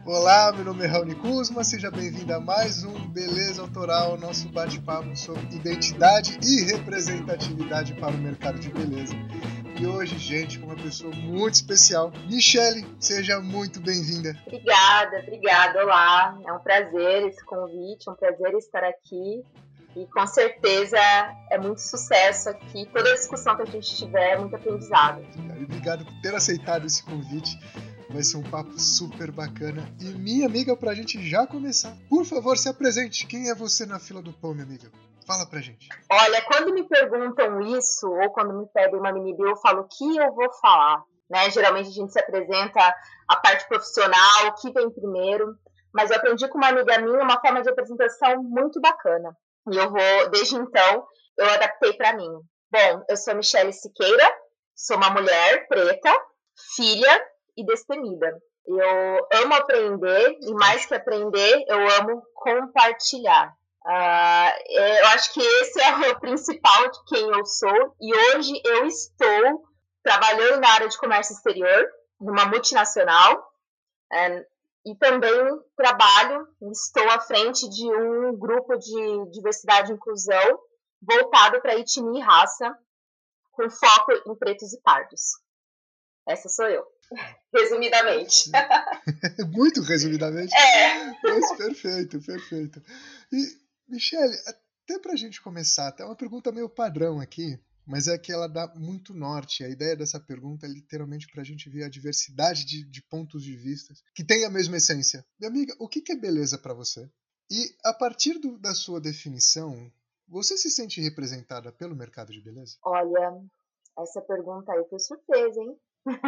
Olá, meu nome é Raoni Kuzma, seja bem-vindo a mais um Beleza Autoral, nosso bate-papo sobre identidade e representatividade para o mercado de beleza. E hoje, gente, com uma pessoa muito especial, Michele, seja muito bem-vinda. Obrigada, olá, é um prazer esse convite, um prazer estar aqui. E com certeza é muito sucesso aqui. Toda a discussão que a gente tiver é muito aprendizado. Obrigado por ter aceitado esse convite. Vai ser um papo super bacana. E minha amiga, pra gente já começar, por favor, se apresente. Quem é você na fila do pão, minha amiga? Fala pra gente. Olha, quando me perguntam isso, ou quando me pedem uma mini bio, eu falo o que eu vou falar. Né? Geralmente a gente se apresenta a parte profissional, o que vem primeiro. Mas eu aprendi com uma amiga minha uma forma de apresentação muito bacana. E eu vou, desde então, eu adaptei para mim. Bom, eu sou Michele Siqueira, sou uma mulher preta, filha e destemida. Eu amo aprender e mais que aprender, eu amo compartilhar. Eu acho que esse é o principal de quem eu sou e hoje eu estou trabalhando na área de comércio exterior, numa multinacional, e também estou à frente de um grupo de diversidade e inclusão voltado para etnia e raça, com foco em pretos e pardos. Essa sou eu, resumidamente. Muito resumidamente. Mas perfeito. E, Michele, até pra gente começar, tem uma pergunta meio padrão aqui, mas é que ela dá muito norte. A ideia dessa pergunta é literalmente pra gente ver a diversidade de pontos de vista que tem a mesma essência. Minha amiga, o que é beleza pra você? E a partir da sua definição, você se sente representada pelo mercado de beleza? Olha, essa pergunta aí foi surpresa, hein?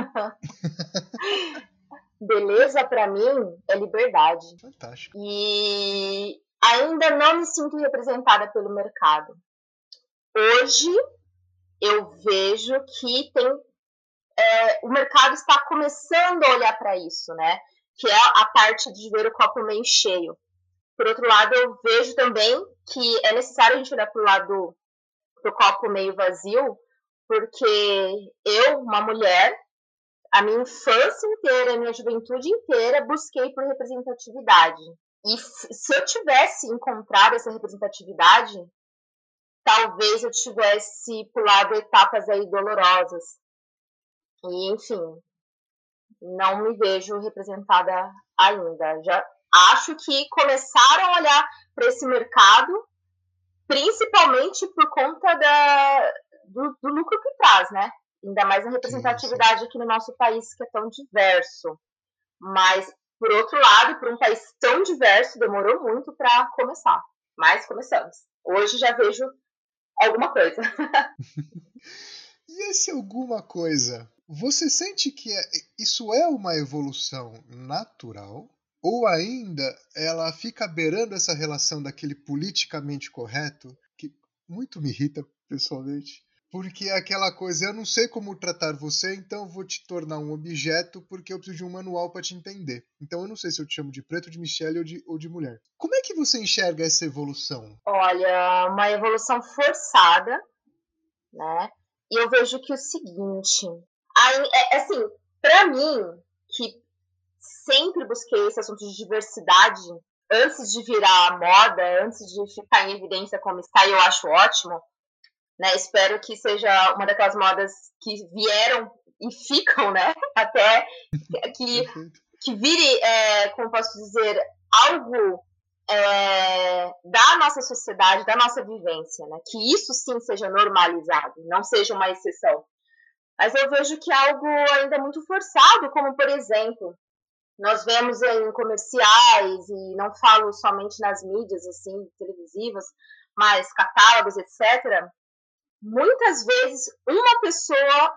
Beleza pra mim é liberdade. Fantástico. E ainda não me sinto representada pelo mercado. Hoje eu vejo que o mercado está começando a olhar para isso, né? Que é a parte de ver o copo meio cheio. Por outro lado, eu vejo também que é necessário a gente olhar para o lado do copo meio vazio, porque eu, uma mulher, a minha infância inteira, a minha juventude inteira, busquei por representatividade. E se eu tivesse encontrado essa representatividade, talvez eu tivesse pulado etapas aí dolorosas. E, enfim, não me vejo representada ainda. Já acho que começaram a olhar para esse mercado, principalmente por conta do lucro que traz, né? Ainda mais a representatividade aqui no nosso país, que é tão diverso. Mas, por outro lado, por um país tão diverso, demorou muito para começar. Mas começamos. Hoje já vejo alguma coisa. E esse alguma coisa, você sente que isso é uma evolução natural? Ou ainda ela fica beirando essa relação daquele politicamente correto, que muito me irrita pessoalmente? Porque é aquela coisa, eu não sei como tratar você, então eu vou te tornar um objeto porque eu preciso de um manual para te entender. Então eu não sei se eu te chamo de preto, de Michele ou de mulher. Como é que você enxerga essa evolução? Olha, uma evolução forçada, né? E eu vejo que o seguinte, assim, para mim, que sempre busquei esse assunto de diversidade, antes de virar moda, antes de ficar em evidência como está, e eu acho ótimo, né? Espero que seja uma daquelas modas que vieram e ficam, né? Até que vire, como posso dizer, algo da nossa sociedade, da nossa vivência, né? Que isso sim seja normalizado, não seja uma exceção. Mas eu vejo que é algo ainda muito forçado, como, por exemplo, nós vemos em comerciais, e não falo somente nas mídias assim televisivas, mas catálogos, etc., muitas vezes uma pessoa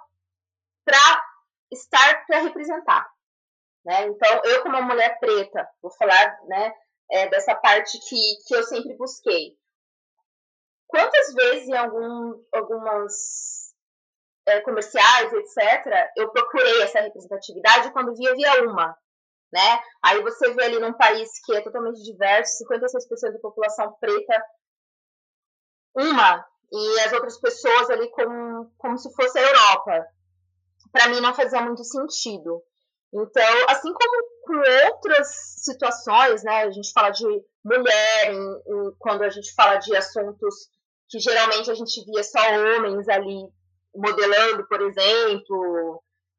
para representar. Né? Então, eu como uma mulher preta, vou falar, né, dessa parte que eu sempre busquei. Quantas vezes em algumas comerciais, etc., eu procurei essa representatividade e quando via uma. Né? Aí você vê ali num país que é totalmente diverso, 56% da população preta, uma, e as outras pessoas ali como se fosse a Europa. Para mim não fazia muito sentido. Então, assim como com outras situações, né? A gente fala de mulher, quando a gente fala de assuntos que geralmente a gente via só homens ali modelando, por exemplo,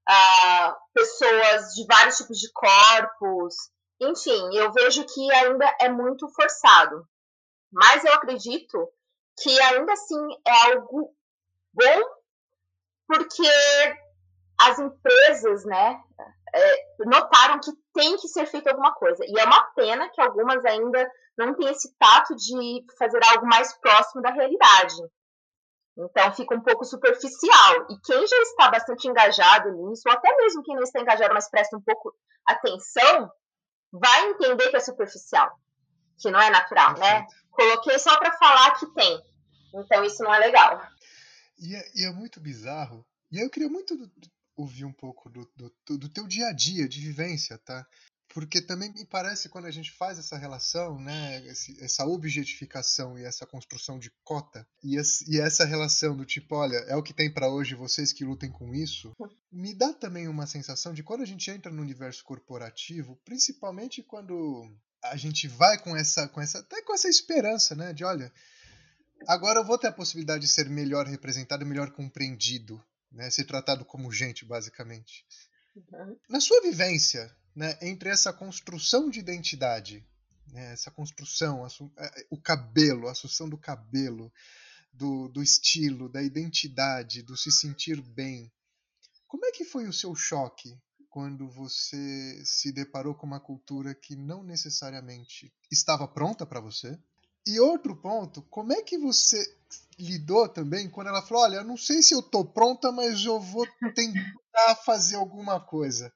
pessoas de vários tipos de corpos. Enfim, eu vejo que ainda é muito forçado. Mas eu acredito que ainda assim é algo bom, porque as empresas, né, notaram que tem que ser feito alguma coisa. E é uma pena que algumas ainda não têm esse tato de fazer algo mais próximo da realidade. Então fica um pouco superficial. E quem já está bastante engajado nisso, ou até mesmo quem não está engajado, mas presta um pouco atenção, vai entender que é superficial, que não é natural, Perfeito. né? Coloquei só para falar que tem. Então isso não é legal. E é muito bizarro. E aí eu queria muito ouvir um pouco do teu dia a dia de vivência, tá? Porque também me parece, quando a gente faz essa relação, né, essa objetificação e essa construção de cota, e essa relação do tipo, olha, é o que tem para hoje, vocês que lutem com isso, me dá também uma sensação de quando a gente entra no universo corporativo, principalmente quando a gente vai até com essa esperança, né, de olha, agora eu vou ter a possibilidade de ser melhor representado, melhor compreendido, né, ser tratado como gente, basicamente. Uhum. Na sua vivência, né, entre essa construção de identidade, né, essa construção, o cabelo, a assunção do cabelo, do estilo, da identidade, do se sentir bem, como é que foi o seu choque quando você se deparou com uma cultura que não necessariamente estava pronta para você? E outro ponto, como é que você lidou também quando ela falou, olha, eu não sei se eu tô pronta, mas eu vou tentar fazer alguma coisa.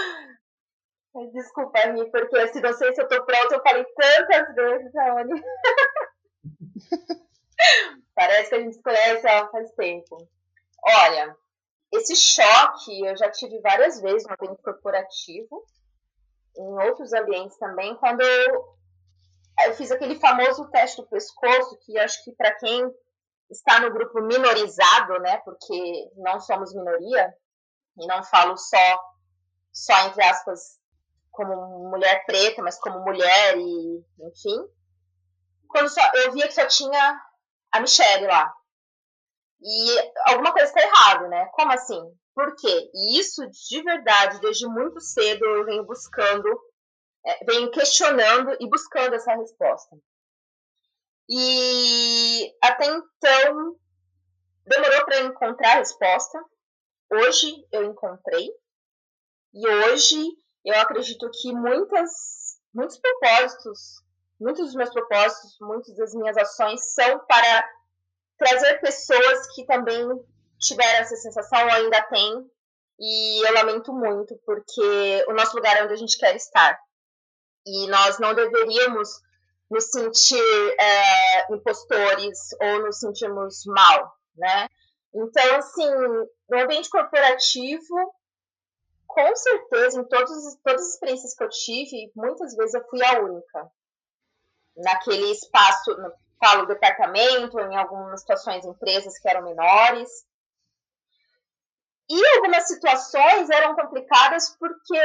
Desculpa, Mi, porque se não sei se eu tô pronta, eu falei tantas vezes, Raoni. Parece que a gente se conhece há faz tempo. Olha, esse choque eu já tive várias vezes no ambiente corporativo, em outros ambientes também, quando eu fiz aquele famoso teste do pescoço, que acho que para quem está no grupo minorizado, né, porque não somos minoria, e não falo só entre aspas, como mulher preta, mas como mulher e, enfim, quando eu via que só tinha a Michelle lá. E alguma coisa está errada, né? Como assim? Por quê? E isso, de verdade, desde muito cedo eu venho buscando, venho questionando e buscando essa resposta. E até então demorou para encontrar a resposta. Hoje eu encontrei. E hoje eu acredito que muitos propósitos, muitos dos meus propósitos, muitas das minhas ações são para trazer pessoas que também tiveram essa sensação ou ainda têm. E eu lamento muito, porque o nosso lugar é onde a gente quer estar. E nós não deveríamos nos sentir impostores ou nos sentirmos mal, né? Então, assim, no ambiente corporativo, com certeza, em todas as experiências que eu tive, muitas vezes eu fui a única. Naquele espaço, falo departamento, em algumas situações empresas que eram menores. E algumas situações eram complicadas porque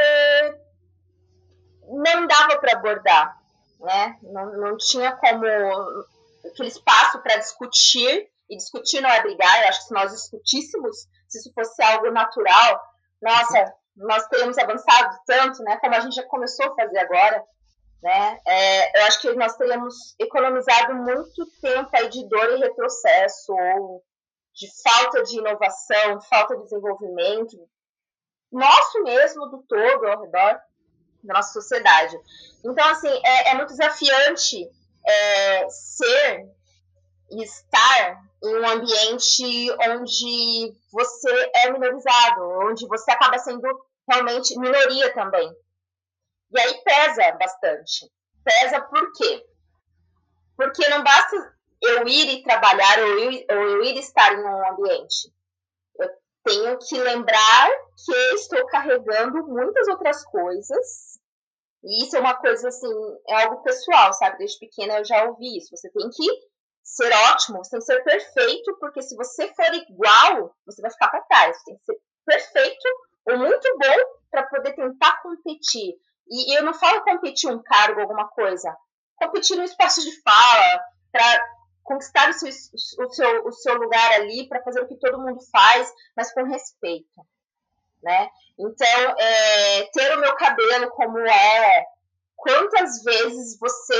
não dava para abordar, né? Não tinha como aquele espaço para discutir, e discutir não é brigar. Eu acho que se nós discutíssemos, se isso fosse algo natural, nossa, nós teríamos avançado tanto, né? Como a gente já começou a fazer agora, né? Eu acho que nós teríamos economizado muito tempo aí de dor e retrocesso, ou de falta de inovação, falta de desenvolvimento, nosso mesmo, do todo, ao redor da nossa sociedade. Então, assim, é muito desafiante ser e estar em um ambiente onde você é minorizado, onde você acaba sendo realmente minoria também. E aí pesa bastante. Pesa por quê? Porque não basta eu ir e trabalhar ou eu ir estar em um ambiente. Eu tenho que lembrar que estou carregando muitas outras coisas. E isso é uma coisa, assim, é algo pessoal, sabe? Desde pequena eu já ouvi isso. Você tem que ser ótimo, você tem que ser perfeito, porque se você for igual, você vai ficar para trás. Você tem que ser perfeito ou muito bom para poder tentar competir. E eu não falo competir um cargo, alguma coisa. Competir no espaço de fala, para conquistar o seu lugar ali, para fazer o que todo mundo faz, mas com respeito, né? Então, ter o meu cabelo como é, quantas vezes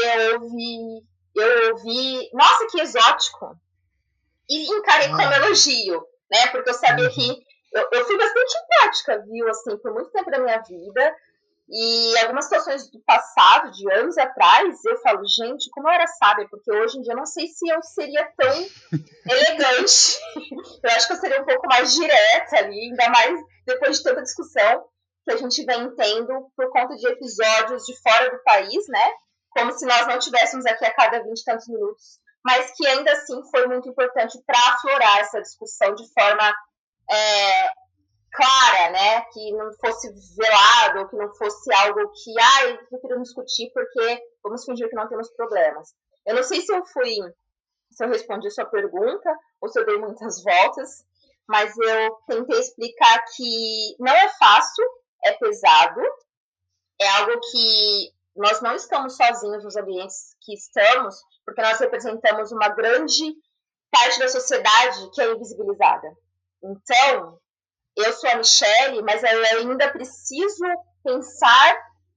eu ouvi, nossa, que exótico, e encarei como elogio, né? Porque eu sabia que eu fui bastante empática, viu? Assim, por muito tempo da minha vida. E algumas situações do passado, de anos atrás, eu falo, gente, como eu era sábia, porque hoje em dia eu não sei se eu seria tão elegante. Eu acho que eu seria um pouco mais direta ali, ainda mais depois de tanta discussão que a gente vem tendo por conta de episódios de fora do país, né? Como se nós não tivéssemos aqui a cada 20 e tantos minutos. Mas que ainda assim foi muito importante para aflorar essa discussão de forma clara, né? Que não fosse velado, que não fosse algo que, eu prefiro discutir porque vamos fingir que não temos problemas. Eu não sei se eu respondi a sua pergunta ou se eu dei muitas voltas, mas eu tentei explicar que não é fácil, é pesado, é algo que nós não estamos sozinhos nos ambientes que estamos, porque nós representamos uma grande parte da sociedade que é invisibilizada. Então, eu sou a Michelle, mas eu ainda preciso pensar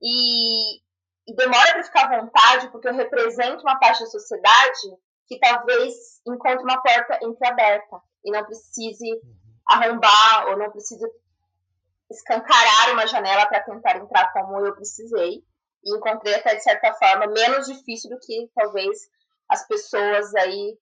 e demora para ficar à vontade, porque eu represento uma parte da sociedade que talvez encontre uma porta entreaberta e não precise arrombar ou não precise escancarar uma janela para tentar entrar como eu precisei. E encontrei até, de certa forma, menos difícil do que talvez as pessoas aí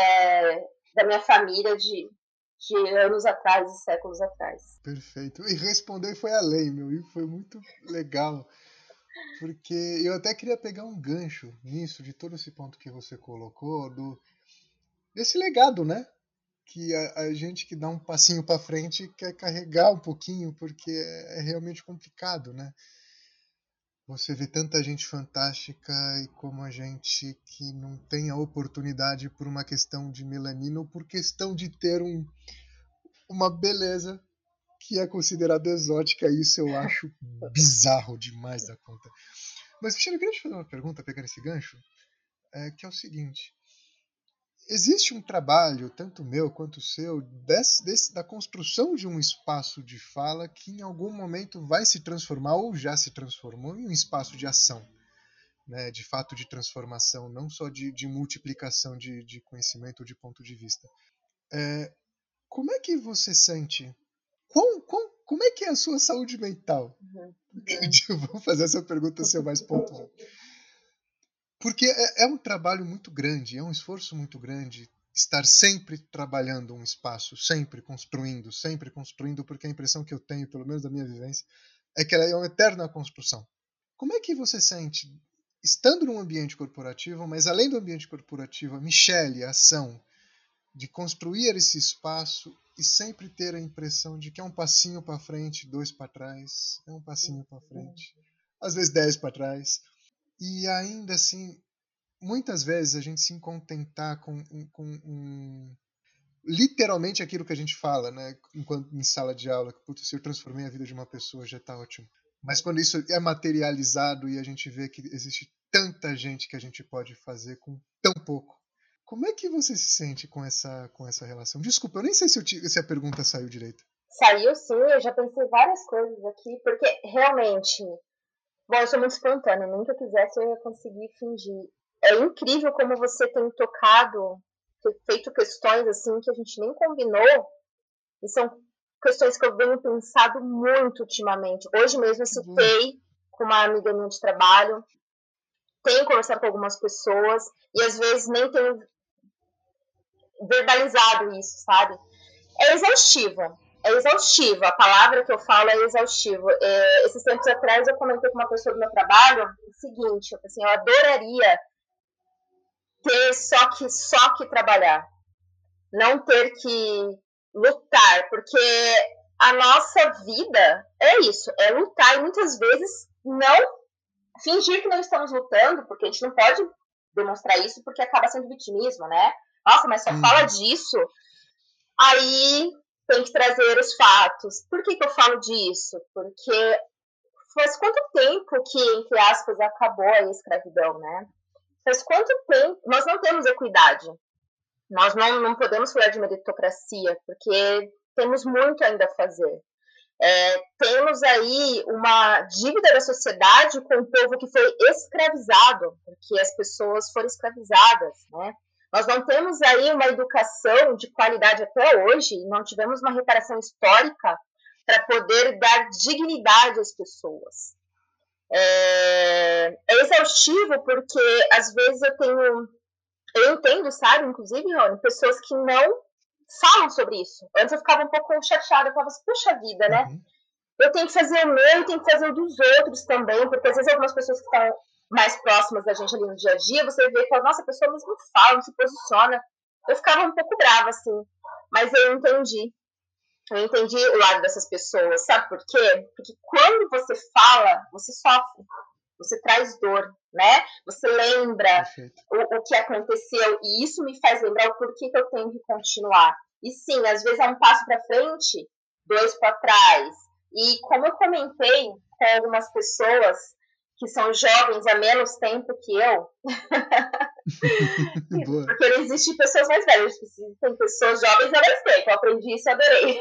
da minha família de anos atrás e séculos atrás. Perfeito. E responder foi além, meu. E foi muito legal. Porque eu até queria pegar um gancho nisso, de todo esse ponto que você colocou, desse legado, né? Que a gente que dá um passinho para frente quer carregar um pouquinho, porque é realmente complicado, né? Você vê tanta gente fantástica e como a gente que não tem a oportunidade por uma questão de melanina ou por questão de ter uma beleza que é considerada exótica. Isso eu acho bizarro demais da conta. Mas, Michele, eu queria te fazer uma pergunta, pegando esse gancho, que é o seguinte. Existe um trabalho, tanto meu quanto seu, da construção de um espaço de fala que em algum momento vai se transformar ou já se transformou em um espaço de ação, né? De fato de transformação, não só de multiplicação de conhecimento ou de ponto de vista. Como é que você sente? Como é que é a sua saúde mental? Vou fazer essa pergunta ser mais pontual. Porque é um trabalho muito grande, é um esforço muito grande estar sempre trabalhando um espaço, sempre construindo, porque a impressão que eu tenho, pelo menos da minha vivência, é que ela é uma eterna construção. Como é que você sente, estando num ambiente corporativo, mas além do ambiente corporativo, a Michelle, a ação, de construir esse espaço e sempre ter a impressão de que é um passinho para frente, 2 para trás, é um passinho para frente, às vezes 10 para trás, e ainda assim, muitas vezes a gente se contentar com literalmente aquilo que a gente fala, né, enquanto em sala de aula, que putz, se eu transformei a vida de uma pessoa já está ótimo. Mas quando isso é materializado e a gente vê que existe tanta gente que a gente pode fazer com tão pouco, como é que você se sente com essa relação? Desculpa, eu nem sei se a pergunta saiu direito. Saiu sim, eu já pensei várias coisas aqui, porque realmente, bom, eu sou muito espontânea, nem que eu quisesse eu ia conseguir fingir. É incrível como você tem tocado, feito questões assim que a gente nem combinou, e são questões que eu venho pensado muito ultimamente. Hoje mesmo eu citei com uma amiga minha de trabalho, tenho conversado com algumas pessoas, e às vezes nem tenho verbalizado isso, sabe? É exaustivo. A palavra que eu falo é exaustivo. Esses tempos atrás eu comentei com uma pessoa do meu trabalho o seguinte, assim, eu adoraria ter só que trabalhar, não ter que lutar, porque a nossa vida é isso, é lutar e muitas vezes não fingir que não estamos lutando, porque a gente não pode demonstrar isso porque acaba sendo vitimismo, né? Nossa, mas só fala disso. Aí tem que trazer os fatos. Por que eu falo disso? Porque faz quanto tempo que, entre aspas, acabou a escravidão, né? Faz quanto tempo nós não temos equidade? Nós não podemos falar de meritocracia, porque temos muito ainda a fazer. Temos aí uma dívida da sociedade com o povo que foi escravizado, porque as pessoas foram escravizadas, né? Nós não temos aí uma educação de qualidade até hoje, não tivemos uma reparação histórica para poder dar dignidade às pessoas. É exaustivo porque às vezes eu entendo, sabe, inclusive, Rony, pessoas que não falam sobre isso. Antes eu ficava um pouco chateada, eu falava assim, puxa vida, né? Uhum. Eu tenho que fazer o meu, eu tenho que fazer o dos outros também, porque às vezes algumas pessoas que estão mais próximas da gente ali no dia a dia, você vê e fala, nossa, a pessoa mesmo fala, não se posiciona. Eu ficava um pouco brava, assim, mas eu entendi. Eu entendi o lado dessas pessoas, sabe por quê? Porque quando você fala, você sofre, você traz dor, né? Você lembra o que aconteceu, e isso me faz lembrar o porquê que eu tenho que continuar. E sim, às vezes é um passo para frente, 2 para trás. E como eu comentei com algumas pessoas que são jovens há menos tempo que eu, porque não existem pessoas mais velhas, tem pessoas jovens há mais tempo, eu aprendi isso e adorei.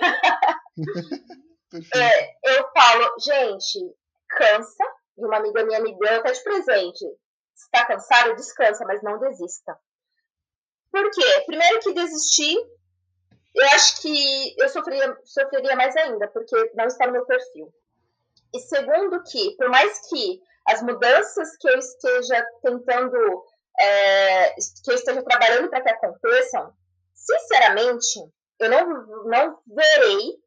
Eu falo, gente, cansa, e uma amiga minha me deu até de presente. Se tá cansado, descansa, mas não desista. Por quê? Primeiro que desistir, eu acho que eu sofreria mais ainda, porque não está no meu perfil. E segundo que, por mais que as mudanças que eu esteja tentando, que eu esteja trabalhando para que aconteçam, sinceramente, eu não verei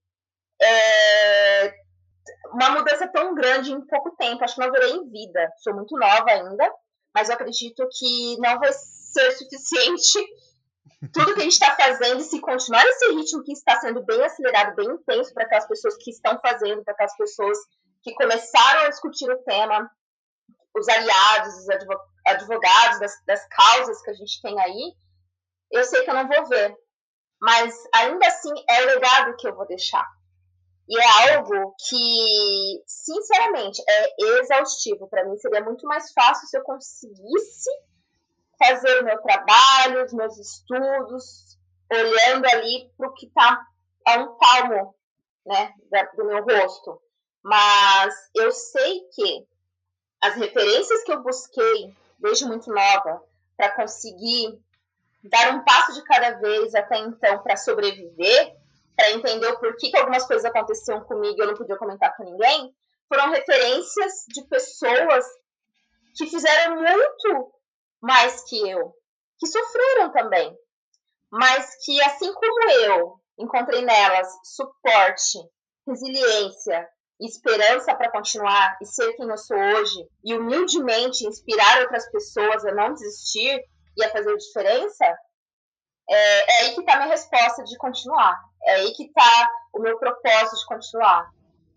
uma mudança tão grande em pouco tempo. Acho que não verei em vida. Sou muito nova ainda, mas eu acredito que não vai ser suficiente tudo que a gente está fazendo, se continuar esse ritmo que está sendo bem acelerado, bem intenso para aquelas pessoas que estão fazendo, para aquelas pessoas que começaram a discutir o tema, os aliados, os advogados das causas que a gente tem aí, eu sei que eu não vou ver. Mas ainda assim é o legado que eu vou deixar. E é algo que, sinceramente, é exaustivo. Para mim seria muito mais fácil se eu conseguisse fazer o meu trabalho, os meus estudos, olhando ali para o que está a um palmo, né, do meu rosto. Mas eu sei que as referências que eu busquei desde muito nova para conseguir dar um passo de cada vez até então para sobreviver, para entender o porquê que algumas coisas aconteciam comigo e eu não podia comentar com ninguém, foram referências de pessoas que fizeram muito mais que eu, que sofreram também, mas que, assim como eu, encontrei nelas suporte, resiliência e esperança para continuar e ser quem eu sou hoje, e humildemente inspirar outras pessoas a não desistir e a fazer diferença, é aí que está a minha resposta de continuar. É aí que está o meu propósito de continuar.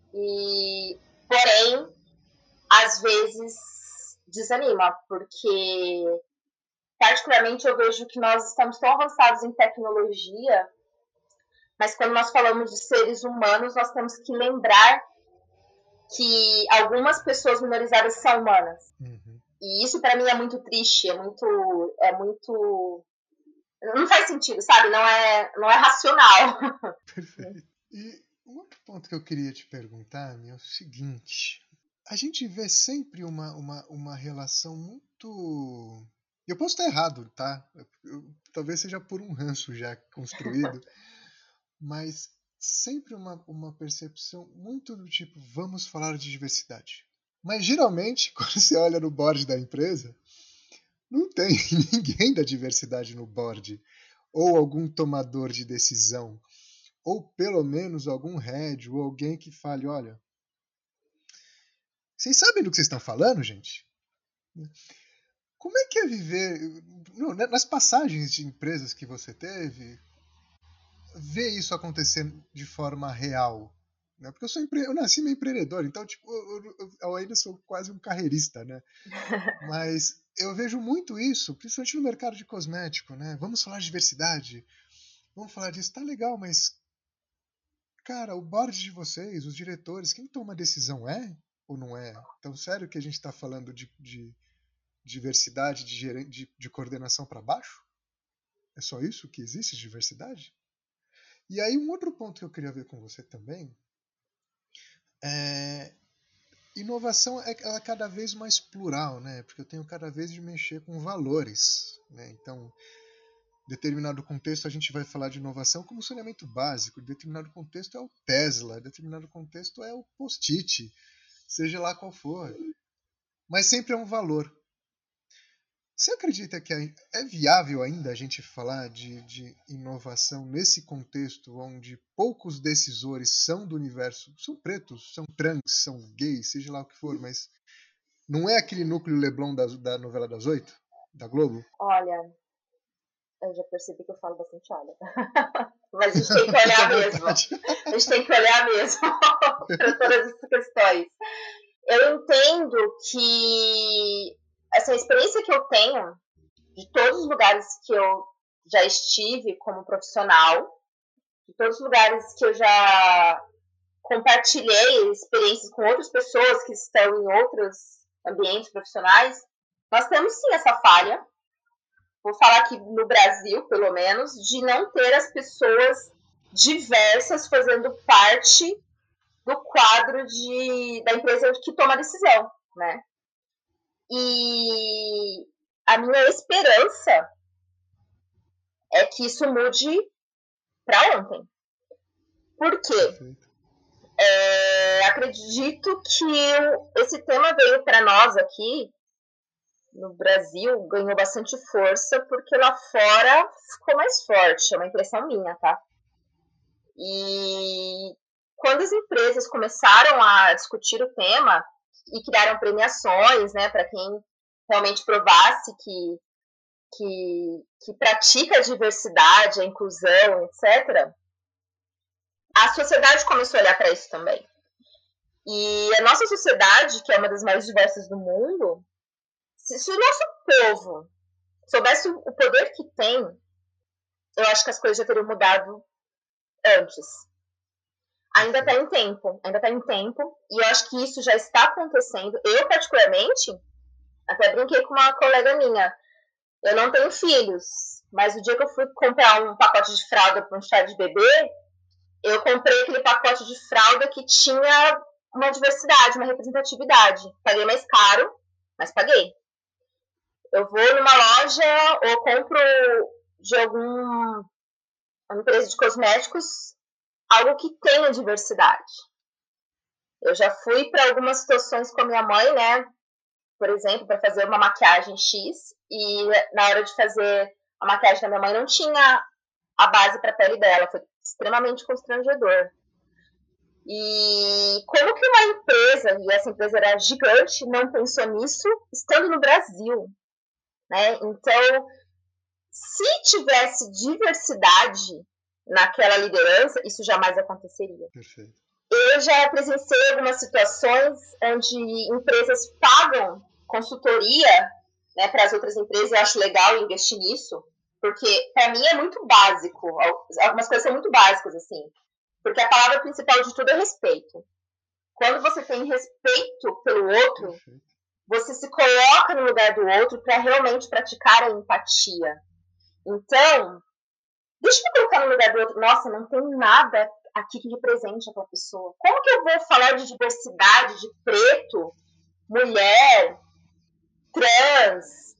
Porém, às vezes desanima, porque particularmente eu vejo que nós estamos tão avançados em tecnologia, mas quando nós falamos de seres humanos, nós temos que lembrar que algumas pessoas minorizadas são humanas. Uhum. E isso para mim é muito triste, é muito não faz sentido, sabe? Não é racional. Perfeito. E um outro ponto que eu queria te perguntar é o seguinte: a gente vê sempre uma relação muito. Eu posso estar errado, tá? Talvez seja por um ranço já construído, mas sempre uma percepção muito do tipo, vamos falar de diversidade. Mas geralmente, quando você olha no board da empresa, não tem ninguém da diversidade no board, ou algum tomador de decisão, ou pelo menos algum head, ou alguém que fale, olha, vocês sabem do que vocês estão falando, gente? Como é que é viver nas passagens de empresas que você teve, ver isso acontecer de forma real? Né? Porque eu nasci meio empreendedor, então tipo, eu ainda sou quase um carreirista, né? Mas eu vejo muito isso, principalmente no mercado de cosmético, né? Vamos falar de diversidade, vamos falar disso, tá legal, mas cara, o board de vocês, os diretores, quem toma a decisão é? Ou não é? Tão sério que a gente está falando de diversidade de coordenação para baixo? É só isso que existe, diversidade? E aí um outro ponto que eu queria ver com você também é inovação ela é cada vez mais plural, né? Porque eu tenho cada vez de mexer com valores, né? Então, em determinado contexto a gente vai falar de inovação como saneamento básico, em determinado contexto é o Tesla, em determinado contexto é o Post-it, seja lá qual for. Mas sempre é um valor. Você acredita que é viável ainda a gente falar de inovação nesse contexto onde poucos decisores são do universo, são pretos, são trans, são gays, seja lá o que for, mas não é aquele núcleo Leblon da novela das 8, da Globo? Olha, eu já percebi que eu falo bastante olha. Mas a gente tem que olhar mesmo. A gente tem que olhar mesmo para todas essas questões. Eu entendo que essa experiência que eu tenho de todos os lugares que eu já estive como profissional, de todos os lugares que eu já compartilhei experiências com outras pessoas que estão em outros ambientes profissionais, nós temos sim essa falha, vou falar aqui no Brasil, pelo menos, de não ter as pessoas diversas fazendo parte do quadro da empresa que toma a decisão, né? E a minha esperança é que isso mude para ontem. Por quê? Acredito que esse tema veio para nós aqui no Brasil, ganhou bastante força, porque lá fora ficou mais forte, é uma impressão minha, tá? E quando as empresas começaram a discutir o tema e criaram premiações, né, para quem realmente provasse que pratica a diversidade, a inclusão, etc., a sociedade começou a olhar para isso também. E a nossa sociedade, que é uma das mais diversas do mundo, se o nosso povo soubesse o poder que tem, eu acho que as coisas já teriam mudado antes. Ainda está em tempo, e eu acho que isso já está acontecendo. Eu, particularmente, até brinquei com uma colega minha, eu não tenho filhos, mas o dia que eu fui comprar um pacote de fralda para um chá de bebê, eu comprei aquele pacote de fralda que tinha uma diversidade, uma representatividade. Paguei mais caro, mas paguei. Eu vou numa loja ou compro de alguma empresa de cosméticos algo que tenha diversidade. Eu já fui para algumas situações com a minha mãe, né? Por exemplo, para fazer uma maquiagem X, e na hora de fazer a maquiagem da minha mãe não tinha a base para a pele dela, foi extremamente constrangedor. E como que uma empresa, e essa empresa era gigante, não pensou nisso estando no Brasil? Né? Então, se tivesse diversidade naquela liderança, isso jamais aconteceria. Perfeito. Eu já presenciei algumas situações onde empresas pagam consultoria, né, para as outras empresas. Eu acho legal investir nisso, porque para mim é muito básico. Algumas coisas são muito básicas, assim. Porque a palavra principal de tudo é respeito. Quando você tem respeito pelo outro, perfeito, você se coloca no lugar do outro para realmente praticar a empatia. Então, deixa eu me colocar no lugar do outro. Nossa, não tem nada aqui que represente aquela pessoa. Como que eu vou falar de diversidade, de preto, mulher, trans,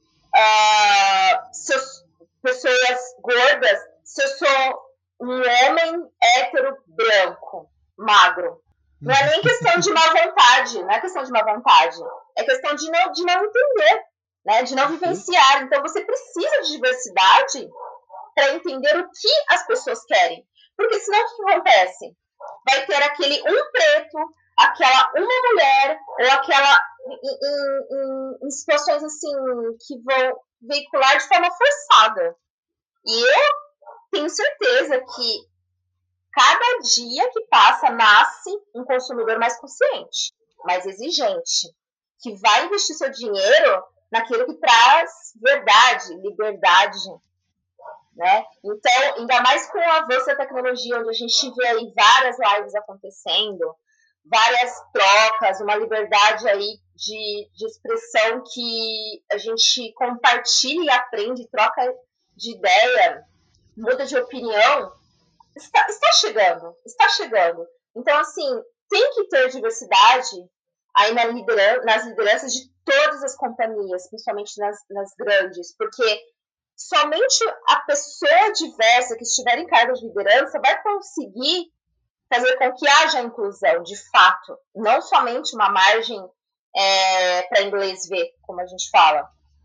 pessoas gordas, se eu sou um homem hétero, branco, magro? Não é nem questão de má vontade, não é questão de má vontade. É questão de não entender, né? De não vivenciar. Então, você precisa de diversidade para entender o que as pessoas querem. Porque senão o que acontece? Vai ter aquele um preto, aquela uma mulher, ou aquela em situações assim que vão veicular de forma forçada. E eu tenho certeza que cada dia que passa nasce um consumidor mais consciente, mais exigente, que vai investir seu dinheiro naquilo que traz verdade, liberdade, né? Então, ainda mais com o avanço da tecnologia, onde a gente vê aí várias lives acontecendo, várias trocas, uma liberdade aí de expressão que a gente compartilha e aprende, troca de ideia, muda de opinião, está chegando, está chegando. Então, assim, tem que ter diversidade aí nas lideranças de todas as companhias, principalmente nas grandes, porque somente a pessoa diversa que estiver em cargos de liderança vai conseguir fazer com que haja inclusão, de fato, não somente uma margem para inglês ver, como a gente fala.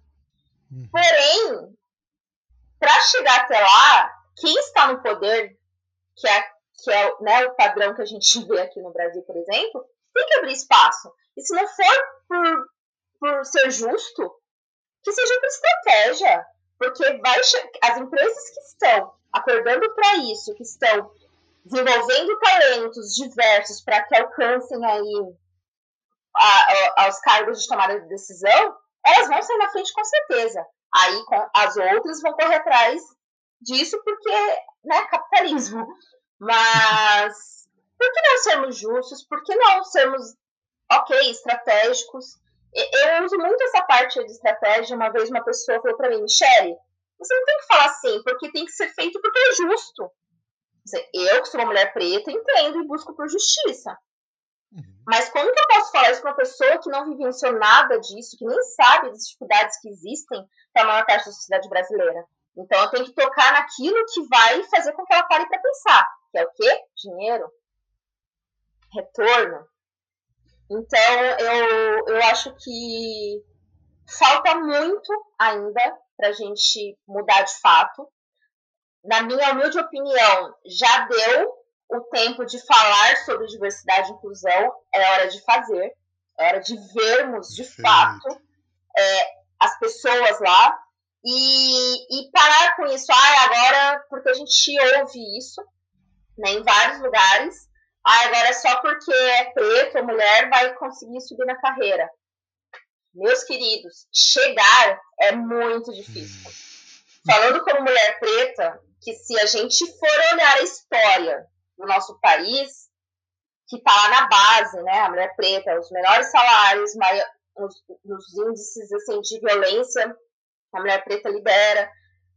Porém, para chegar até lá, quem está no poder, que é né, o padrão que a gente vê aqui no Brasil, por exemplo, tem que abrir espaço. E se não for por ser justo, que seja por estratégia. Porque as empresas que estão acordando para isso, que estão desenvolvendo talentos diversos para que alcancem aí aos cargos de tomada de decisão, elas vão sair na frente com certeza. Aí as outras vão correr atrás disso porque, né, capitalismo. Mas por que não sermos justos? Por que não sermos, estratégicos? Eu uso muito essa parte de estratégia. Uma vez uma pessoa falou para mim, Michele, você não tem que falar assim, porque tem que ser feito porque é justo. Eu, que sou uma mulher preta, entendo e busco por justiça. Mas como que eu posso falar isso para uma pessoa que não vivenciou nada disso, que nem sabe das dificuldades que existem para a maior parte da sociedade brasileira? Então eu tenho que tocar naquilo que vai fazer com que ela pare para pensar, que é o quê? Dinheiro, retorno. Então eu acho que falta muito ainda para a gente mudar de fato. Na minha humilde opinião, já deu o tempo de falar sobre diversidade e inclusão, é hora de fazer, é hora de vermos de fato as pessoas lá e parar com isso. Agora, porque a gente ouve isso, né, em vários lugares, agora só porque é preto ou mulher vai conseguir subir na carreira. Meus queridos, chegar é muito difícil. Falando como mulher preta, que se a gente for olhar a história do nosso país, que está lá na base, né, a mulher preta, os menores salários, os índices assim, de violência, a mulher preta lidera.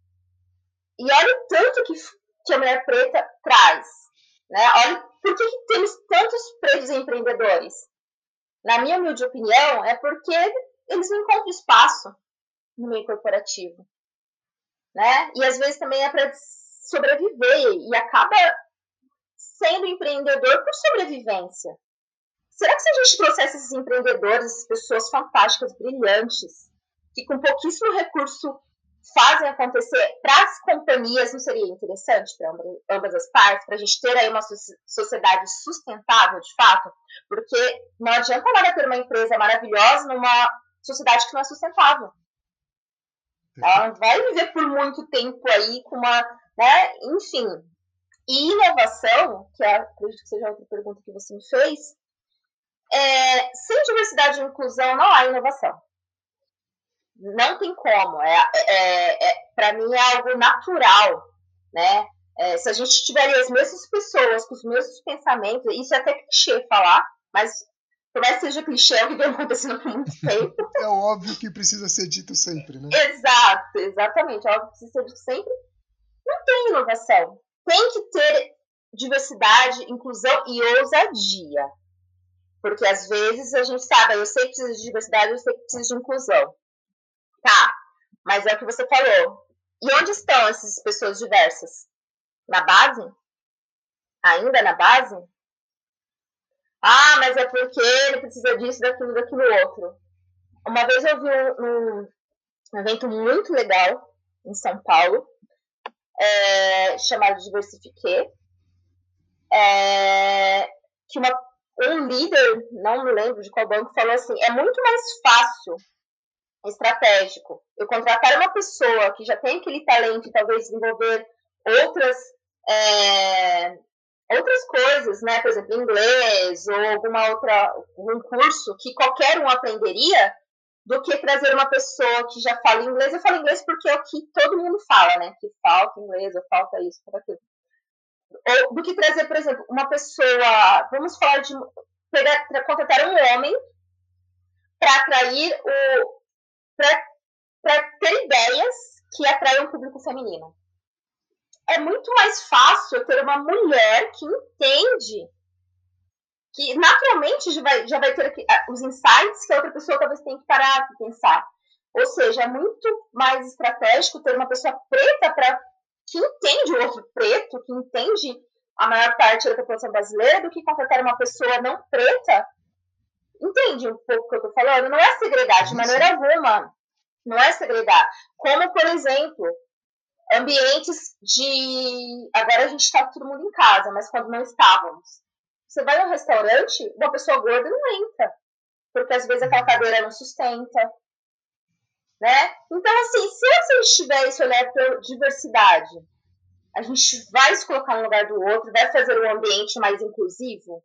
E olha o tanto que a mulher preta traz. Né? Olha por que temos tantos pretos empreendedores. Na minha humilde opinião, é porque eles não encontram espaço no meio corporativo. Né? E às vezes também é para sobreviver e acaba sendo empreendedor por sobrevivência. Será que se a gente trouxesse esses empreendedores, essas pessoas fantásticas, brilhantes, que com pouquíssimo recurso fazem acontecer para as companhias, não seria interessante para ambas as partes, para a gente ter aí uma sociedade sustentável de fato? Porque não adianta nada ter uma empresa maravilhosa numa sociedade que não é sustentável. Ela não vai viver por muito tempo aí com uma, né, enfim. E inovação, que acredito que seja outra pergunta que você me fez, sem diversidade e inclusão não há inovação. Não tem como. Para mim é algo natural, né? Se a gente tiver as mesmas pessoas com os mesmos pensamentos, isso é até clichê falar, mas por mais que seja clichê, é o que vem acontecendo por muito tempo. É óbvio que precisa ser dito sempre, né? Exato, exatamente. É óbvio que precisa ser dito sempre. Não tem inovação. Tem que ter diversidade, inclusão e ousadia. Porque às vezes a gente sabe, eu sei que precisa de diversidade, eu sei que precisa de inclusão. Tá, mas é o que você falou. E onde estão essas pessoas diversas? Na base? Ainda na base? Mas é porque ele precisa disso, daquilo outro. Uma vez eu vi um evento muito legal em São Paulo, chamado Diversifique, que um líder, não me lembro de qual banco, falou assim, é muito mais fácil, estratégico, eu contratar uma pessoa que já tem aquele talento e talvez desenvolver outras coisas, né? Por exemplo, inglês ou algum curso que qualquer um aprenderia, do que trazer uma pessoa que já fala inglês. Eu falo inglês porque é o que todo mundo fala, né? Que falta inglês, ou falta isso, falta aquilo. Ou do que trazer, por exemplo, uma pessoa, vamos falar de contratar um homem para atrair para ter ideias que atraiam o público feminino. É muito mais fácil ter uma mulher que entende, que naturalmente já vai ter os insights que a outra pessoa talvez tenha que parar de pensar. Ou seja, é muito mais estratégico ter uma pessoa preta que entende o outro preto, que entende a maior parte da população brasileira, do que contratar uma pessoa não preta. Entende um pouco o que eu estou falando? Não é segregar, de maneira alguma. Não é segregar. Como, por exemplo, ambientes de... Agora a gente está todo mundo em casa, mas quando não estávamos. Você vai num restaurante, uma pessoa gorda não entra. Porque às vezes aquela cadeira não sustenta. Né? Então, assim, se a gente tiver esse olhar para diversidade, a gente vai se colocar no lugar do outro, vai fazer um ambiente mais inclusivo.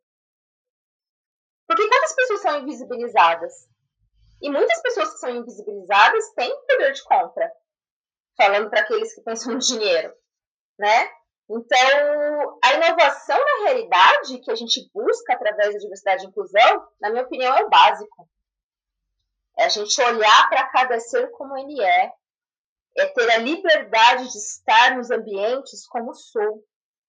Porque quantas pessoas são invisibilizadas? E muitas pessoas que são invisibilizadas têm poder de compra. Falando para aqueles que pensam no dinheiro, né? Então, a inovação na realidade que a gente busca através da diversidade e inclusão, na minha opinião, é o básico. É a gente olhar para cada ser como ele é ter a liberdade de estar nos ambientes como sou.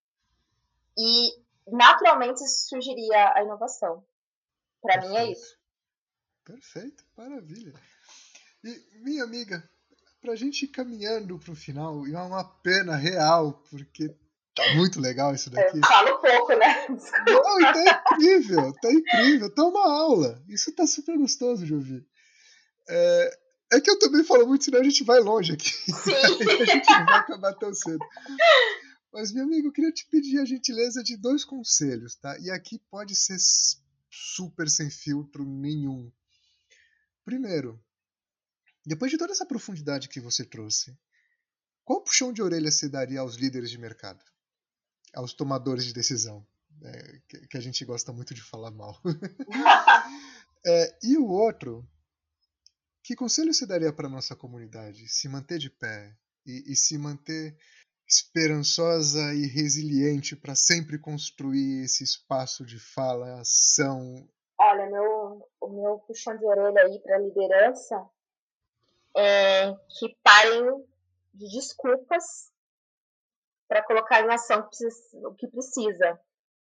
E, naturalmente, surgiria a inovação. Para mim é isso. Perfeito, maravilha. E, minha amiga, pra gente ir caminhando pro final, e é uma pena real, porque tá muito legal isso daqui. Eu falo pouco, né? Não, e tá incrível, tá uma aula. Isso tá super gostoso de ouvir. É que eu também falo muito, senão a gente vai longe aqui. Sim. A gente não vai acabar tão cedo. Mas, meu amigo, eu queria te pedir a gentileza de 2 conselhos, tá? E aqui pode ser super sem filtro nenhum. Primeiro, depois de toda essa profundidade que você trouxe, qual puxão de orelha você daria aos líderes de mercado? Aos tomadores de decisão? Que a gente gosta muito de falar mal. E o outro, que conselho você daria para a nossa comunidade se manter de pé e se manter esperançosa e resiliente para sempre construir esse espaço de fala, ação? Olha, o meu puxão de orelha aí para a liderança é que parem de desculpas para colocar em ação o que precisa.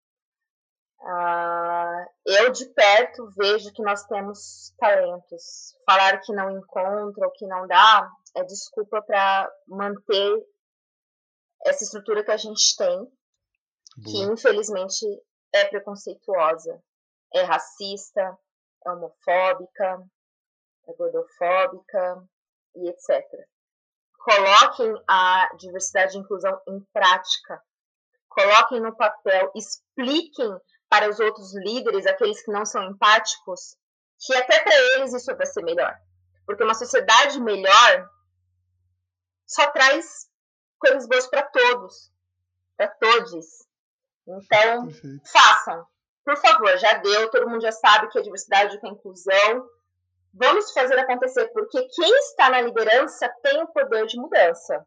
Eu de perto vejo que nós temos talentos. Falar que não encontra ou que não dá é desculpa para manter essa estrutura que a gente tem, boa, que infelizmente é preconceituosa, é racista, é homofóbica, é gordofóbica e etc. Coloquem a diversidade e inclusão em prática. Coloquem no papel, expliquem para os outros líderes, aqueles que não são empáticos, que até para eles isso vai ser melhor. Porque uma sociedade melhor só traz coisas boas para todos, para todos. Então, façam. Por favor, já deu, todo mundo já sabe que a diversidade é a inclusão. Vamos fazer acontecer, porque quem está na liderança tem o poder de mudança.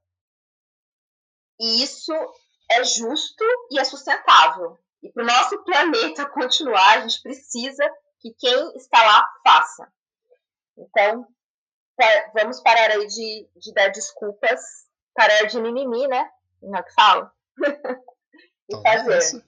E isso é justo e é sustentável. E para o nosso planeta continuar, a gente precisa que quem está lá faça. Então, vamos parar aí de dar desculpas, parar de mimimi, né? Não é o que falo? E fazer.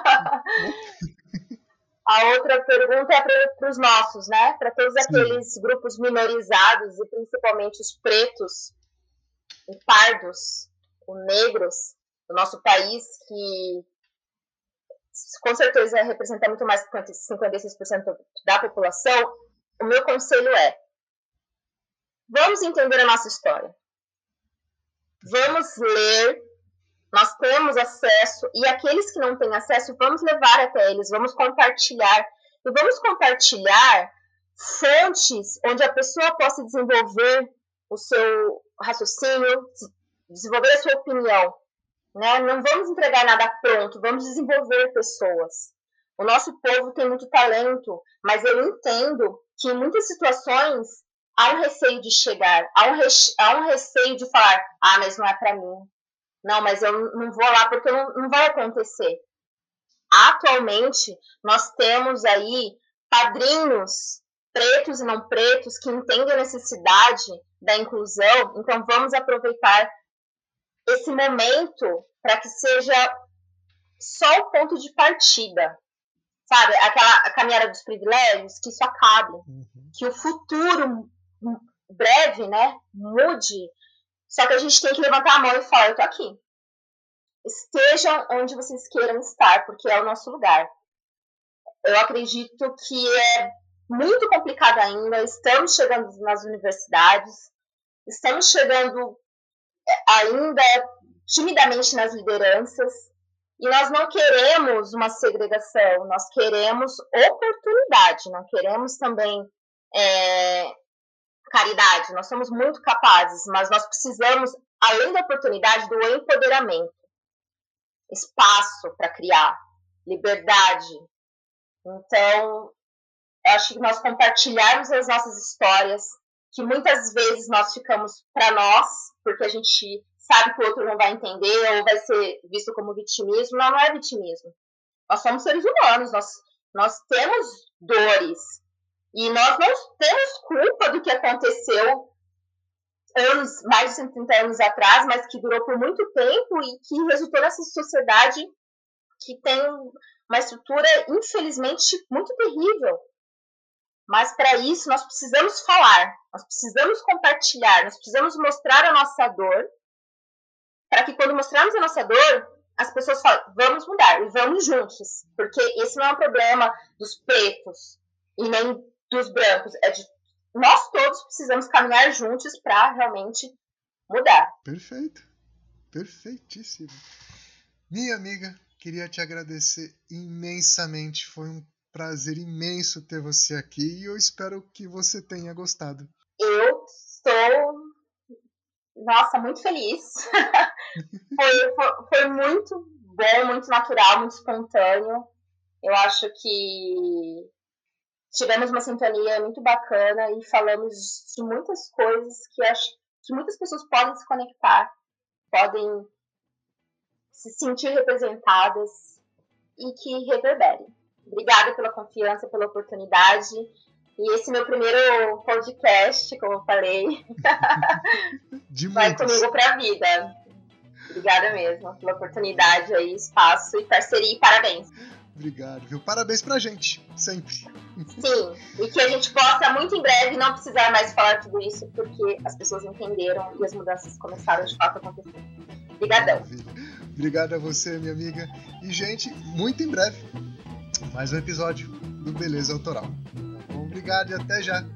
A outra pergunta é para os nossos, né? Para todos aqueles grupos minorizados e principalmente os pretos, os pardos, os negros do nosso país, que com certeza representa muito mais que 56% da população. O meu conselho é: vamos entender a nossa história. Vamos ler. Nós temos acesso, e aqueles que não têm acesso, vamos levar até eles, vamos compartilhar. E vamos compartilhar fontes onde a pessoa possa desenvolver o seu raciocínio, desenvolver a sua opinião. Né? Não vamos entregar nada pronto, vamos desenvolver pessoas. O nosso povo tem muito talento, mas eu entendo que em muitas situações há um receio de chegar, há um receio de falar, mas não é para mim. Não, mas eu não vou lá porque não vai acontecer. Atualmente, nós temos aí padrinhos pretos e não pretos que entendem a necessidade da inclusão, então vamos aproveitar esse momento para que seja só o ponto de partida, sabe? Aquela caminhada dos privilégios, que isso acabe, que o futuro breve, né, mude, só que a gente tem que levantar a mão e falar, eu tô aqui. Estejam onde vocês queiram estar, porque é o nosso lugar. Eu acredito que é muito complicado ainda, estamos chegando nas universidades, estamos chegando ainda timidamente nas lideranças, e nós não queremos uma segregação, nós queremos oportunidade, não queremos também caridade, nós somos muito capazes, mas nós precisamos, além da oportunidade, do empoderamento, espaço para criar, liberdade. Então, eu acho que nós compartilharmos as nossas histórias, que muitas vezes nós ficamos para nós, porque a gente sabe que o outro não vai entender ou vai ser visto como vitimismo. Não, não é vitimismo. Nós somos seres humanos, nós temos dores. E nós não temos culpa do que aconteceu mais de 130 anos atrás, mas que durou por muito tempo e que resultou nessa sociedade que tem uma estrutura, infelizmente, muito terrível. Mas para isso nós precisamos falar, nós precisamos compartilhar, nós precisamos mostrar a nossa dor, para que quando mostrarmos a nossa dor, as pessoas falem, vamos mudar e vamos juntos, porque esse não é um problema dos pretos e nem dos brancos, é de nós todos precisamos caminhar juntos para realmente mudar. Perfeito, perfeitíssimo. Minha amiga, queria te agradecer imensamente, foi um prazer imenso ter você aqui e eu espero que você tenha gostado. Eu estou, nossa, muito feliz. foi muito bom, muito natural, muito espontâneo. Eu acho que tivemos uma sintonia muito bacana e falamos de muitas coisas que acho que muitas pessoas podem se conectar, podem se sentir representadas e que reverberem. Obrigada pela confiança, pela oportunidade. E esse meu primeiro podcast, como eu falei, vai comigo para a vida. Obrigada mesmo pela oportunidade aí, espaço e parceria e parabéns. Obrigado, viu? Parabéns pra gente, sempre. Sim, e que a gente possa muito em breve não precisar mais falar tudo isso, porque as pessoas entenderam e as mudanças começaram de fato a acontecer. Obrigadão. Obrigado a você, minha amiga. E, gente, muito em breve, mais um episódio do Beleza Autoral. Obrigado e até já.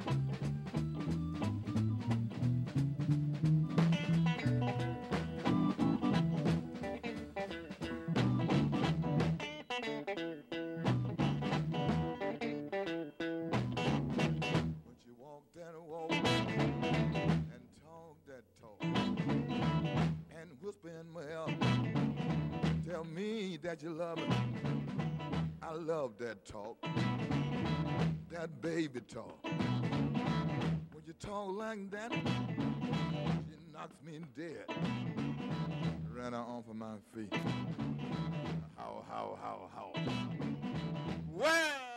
That you love me. I love that talk, that baby talk. When you talk like that, it knocks me dead. Ran her off of my feet. How. Well.